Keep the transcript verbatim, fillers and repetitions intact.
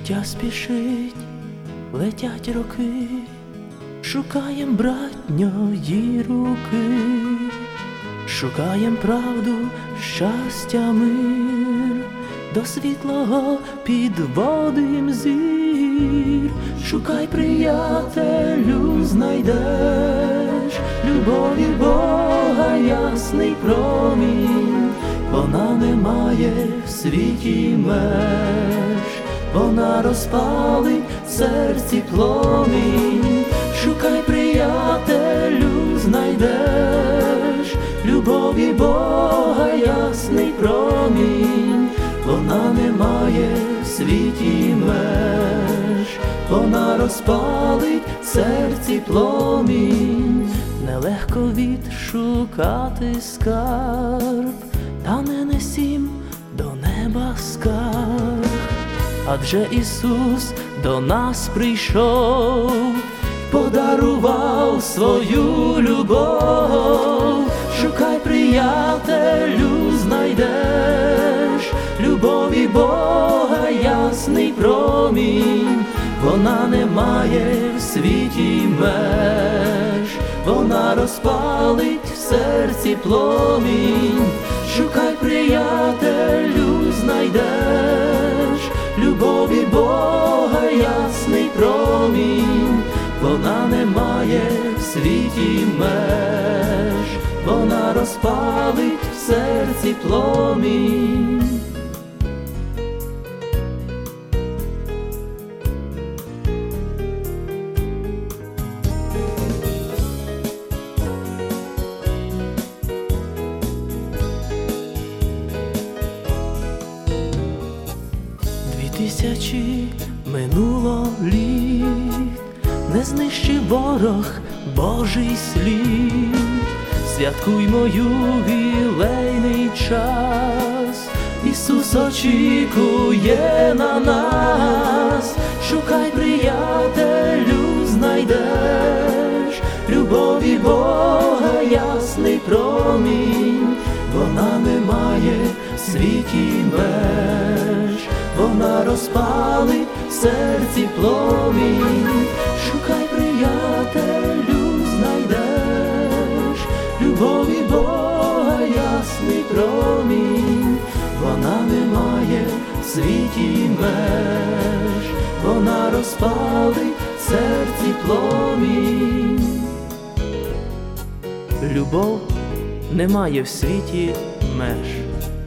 Життя спішить, летять роки, шукаєм братньої руки, шукаєм правду, щастя, мир, до світлого підводим зір. Шукай, приятелю, знайдеш любові Бога ясний промінь. Вона не має в світі меж, вона розпалить в серці пломінь. Шукай, приятелю, знайдеш любові Бога ясний промінь. Вона не має в світі меж, вона розпалить в серці пломінь. Нелегко відшукати скарб, та не несім до неба скарг. Адже Ісус до нас прийшов, подарував свою любов. Шукай, приятелю, знайдеш любові Бога ясний промінь. Вона не має в світі меж, вона розпалить в серці пломінь. Шукай, приятелю, знайдеш любові Бога ясний промінь. Вона не має в світі меж, вона розпалить в серці пломінь. Тисячі минуло літ, не знищив ворог Божий слід. Святкуймо ювілейний час, Ісус очікує на нас. Шукай, приятелю, знайдеш любові Бога ясний промінь. Вона не має в світі меж, вона розпалить в серці пломінь. Шукай, приятелю, знайдеш любові Бога ясний промінь. Вона не має в світі меж, вона розпалить в серці пломінь. Любов не має в світі меж.